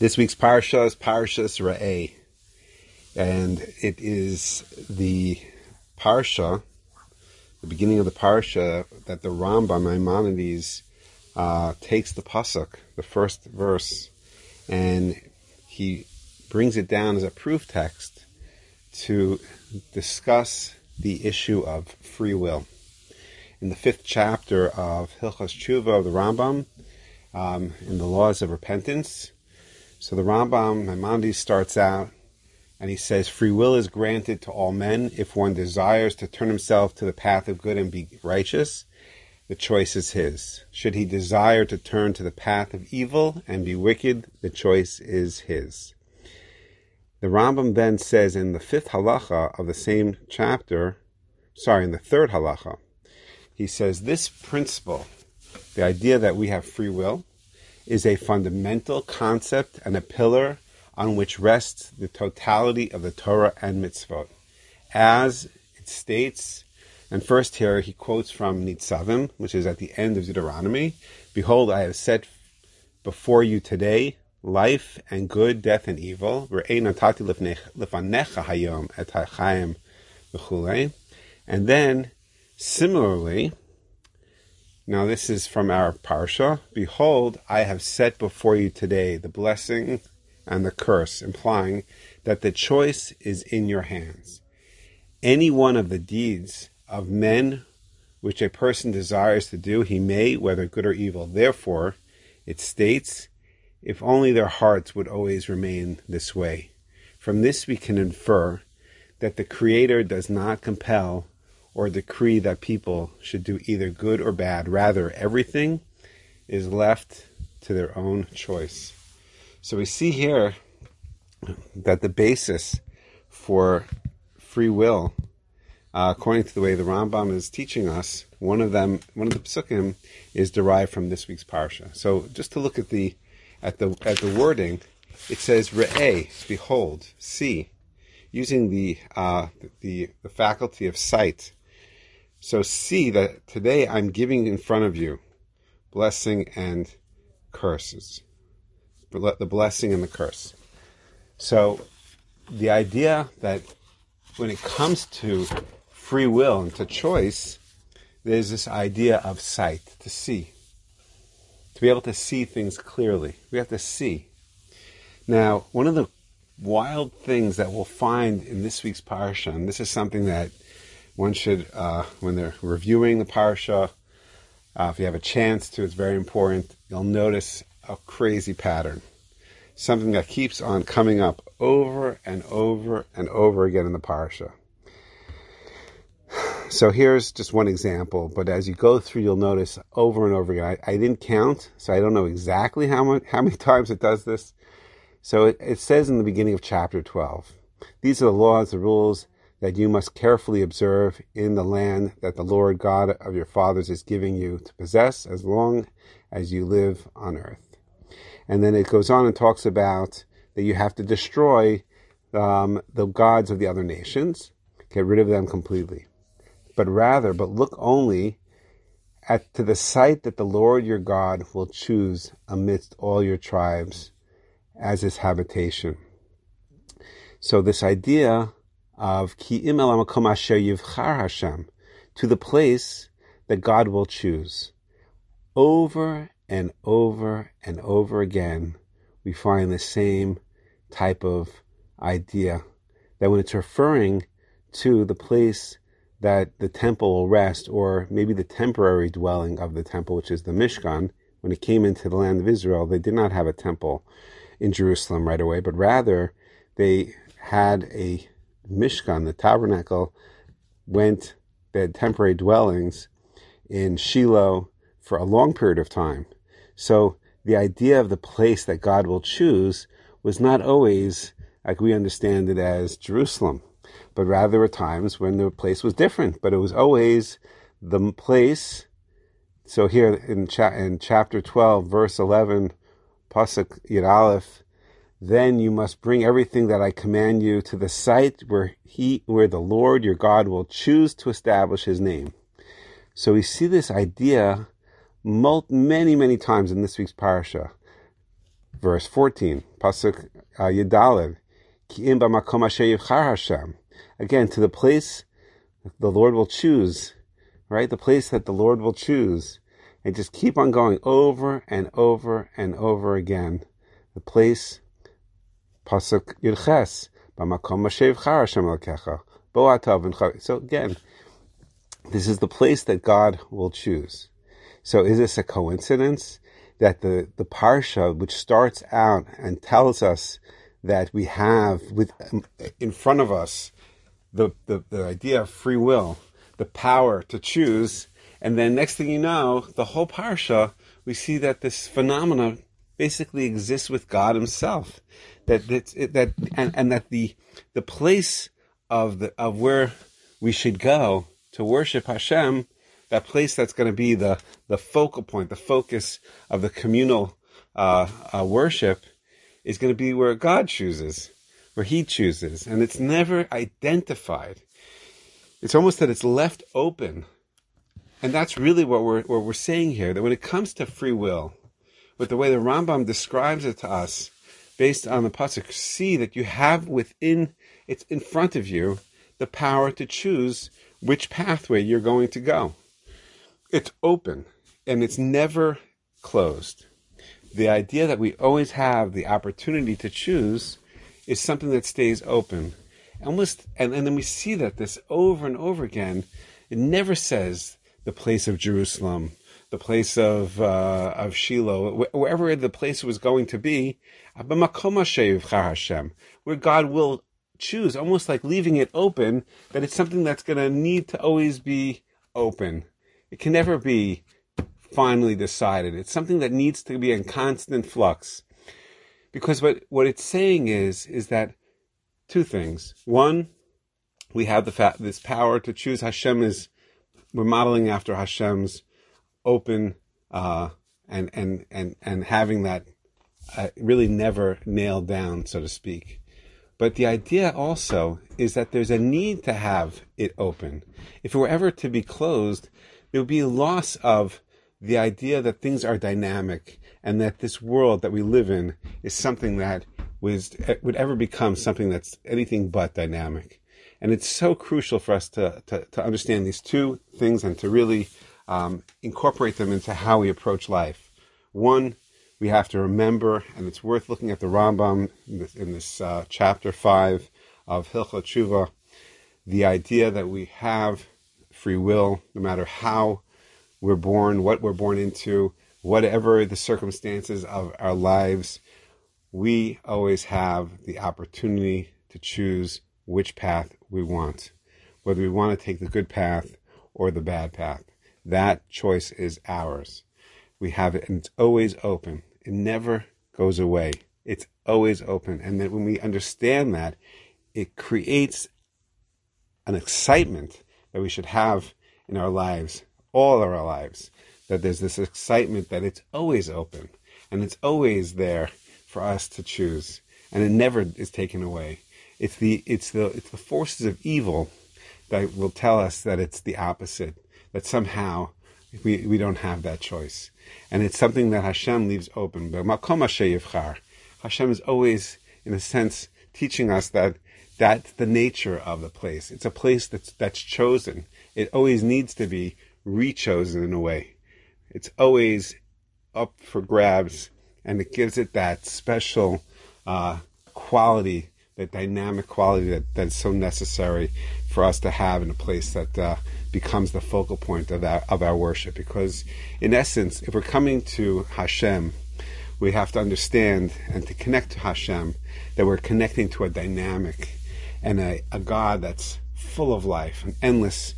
This week's parsha is Parshas Re'eh, and it is the parsha, the beginning of the parsha, that the Rambam Maimonides takes the pasuk, the first verse, and he brings it down as a proof text to discuss the issue of free will. In the 5th chapter of Hilchos Tshuva of the Rambam, in the laws of repentance, so the Rambam Maimonides starts out and he says, free will is granted to all men. If one desires to turn himself to the path of good and be righteous, the choice is his. Should he desire to turn to the path of evil and be wicked, the choice is his. The Rambam then says in the 5th halacha of the same chapter, in the 3rd halacha, he says this principle, the idea that we have free will, is a fundamental concept and a pillar on which rests the totality of the Torah and mitzvot. As it states, and first here he quotes from Nitzavim, which is at the end of Deuteronomy, behold, I have set before you today life and good, death and evil. And then, similarly, now this is from our parsha, behold, I have set before you today the blessing and the curse, implying that the choice is in your hands. Any one of the deeds of men which a person desires to do, he may, whether good or evil. Therefore, it states, if only their hearts would always remain this way. From this we can infer that the Creator does not compel or decree that people should do either good or bad. Rather, everything is left to their own choice. So we see here that the basis for free will, according to the way the Rambam is teaching us, one of the psukim is derived from this week's parsha. So just to look at the wording, it says Re'eh, behold, see, using the faculty of sight. So see that today I'm giving in front of you blessing and curses. The blessing and the curse. So the idea that when it comes to free will and to choice, there's this idea of sight, to see. To be able to see things clearly. We have to see. Now, one of the wild things that we'll find in this week's parsha, and this is something that one should, when they're reviewing the parsha, if you have a chance to, it's very important, you'll notice a crazy pattern. Something that keeps on coming up over and over and over again in the parsha. So here's just one example, but as you go through, you'll notice over and over again. I didn't count, so I don't know exactly how many times it does this. So it says in the beginning of chapter 12, these are the laws, the rules that you must carefully observe in the land that the Lord God of your fathers is giving you to possess as long as you live on earth. And then it goes on and talks about that you have to destroy the gods of the other nations, get rid of them completely. But look only to the site that the Lord your God will choose amidst all your tribes as his habitation. So this idea of ki im el hamakom asher yivchar Hashem, to the place that God will choose. Over and over and over again, we find the same type of idea, that when it's referring to the place that the temple will rest, or maybe the temporary dwelling of the temple, which is the Mishkan, when it came into the land of Israel, they did not have a temple in Jerusalem right away, but rather they had a Mishkan, the tabernacle, they had temporary dwellings in Shiloh for a long period of time. So the idea of the place that God will choose was not always like we understand it as Jerusalem, but rather there were times when the place was different, but it was always the place. So here in chapter 12, verse 11, Pasuk Yud Aleph, then you must bring everything that I command you to the site where the Lord your God will choose to establish his name. So we see this idea many, many times in this week's parasha. Verse 14, Pasuk Yedaled, Ki im b'makom asher yivchar Hashem. Again, to the place the Lord will choose, right? The place that the Lord will choose. And just keep on going over and over and over again. The place, Pasuk Yirches, b'makom asher yivchar Hashem Elokecha, bo atav v'nchav. So again, this is the place that God will choose. So is this a coincidence that the parsha, which starts out and tells us that we have in front of us the idea of free will, the power to choose, and then next thing you know, the whole parsha, we see that this phenomena basically exists with God Himself, that the place of where we should go to worship Hashem, that place that's going to be the focal point, the focus of the communal worship, is going to be where God chooses, where He chooses, and it's never identified. It's almost that it's left open, and that's really what we're saying here. That when it comes to free will, with the way the Rambam describes it to us, based on the pasuk, see that you have it's in front of you, the power to choose which pathway you're going to go. It's open, and it's never closed. The idea that we always have the opportunity to choose is something that stays open. And then we see that this over and over again. It never says the place of Jerusalem, the place of Shiloh, wherever the place was going to be, where God will choose, almost like leaving it open, that it's something that's going to need to always be open. It can never be finally decided. It's something that needs to be in constant flux. Because what it's saying is that two things. One, we have this power to choose. We're modeling after Hashem's open and having that really never nailed down, so to speak. But the idea also is that there's a need to have it open. If it were ever to be closed, there would be a loss of the idea that things are dynamic and that this world that we live in is something that would ever become something that's anything but dynamic. And it's so crucial for us to understand these two things and to really incorporate them into how we approach life. One, we have to remember, and it's worth looking at the Rambam in this chapter 5 of Hilchot Tshuva, the idea that we have free will, no matter how we're born, what we're born into, whatever the circumstances of our lives, we always have the opportunity to choose which path we want, whether we want to take the good path or the bad path. That choice is ours. We have it, and it's always open. It never goes away. It's always open. And then when we understand that, it creates an excitement that we should have in our lives, all of our lives, that there's this excitement that it's always open and it's always there for us to choose, and it never is taken away. It's the forces of evil that will tell us that it's the opposite, that somehow we don't have that choice. And it's something that Hashem leaves open. But Makom Asher Yivchar, Hashem is always, in a sense, teaching us that that's the nature of the place. It's a place that's chosen. It always needs to be re-chosen in a way. It's always up for grabs, and it gives it that special quality, that dynamic quality that's so necessary for us to have in a place that becomes the focal point of our worship. Because in essence, if we're coming to Hashem, we have to understand and to connect to Hashem that we're connecting to a dynamic and a God that's full of life, an endless,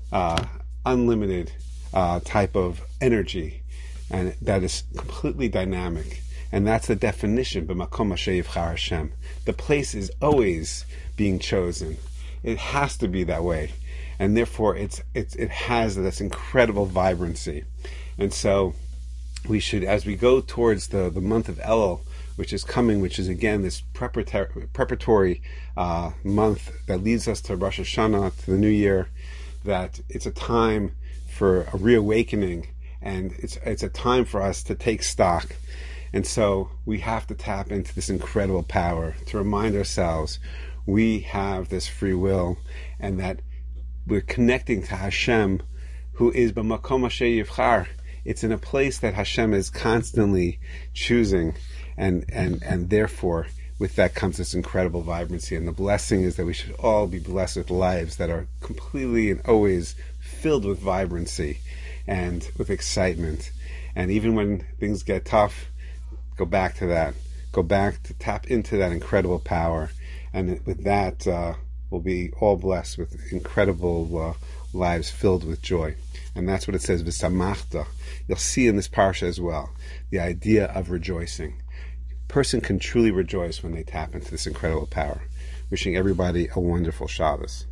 unlimited type of energy, and that is completely dynamic. And that's the definition, b'makom asher yivchar Hashem. The place is always being chosen. It has to be that way. And therefore, it has this incredible vibrancy. And so, we should, as we go towards the month of Elul, which is coming, which is again this preparatory month that leads us to Rosh Hashanah, to the New Year, that it's a time for a reawakening, and it's a time for us to take stock And so we have to tap into this incredible power to remind ourselves we have this free will, and that we're connecting to Hashem, who is b'makom asher yivchar. It's in a place that Hashem is constantly choosing, and therefore with that comes this incredible vibrancy. And the blessing is that we should all be blessed with lives that are completely and always filled with vibrancy and with excitement. And even when things get tough, go back to that. Go back to tap into that incredible power. And with that, we'll be all blessed with incredible lives filled with joy. And that's what it says, v'samachta. You'll see in this parsha as well, the idea of rejoicing. A person can truly rejoice when they tap into this incredible power. Wishing everybody a wonderful Shabbos.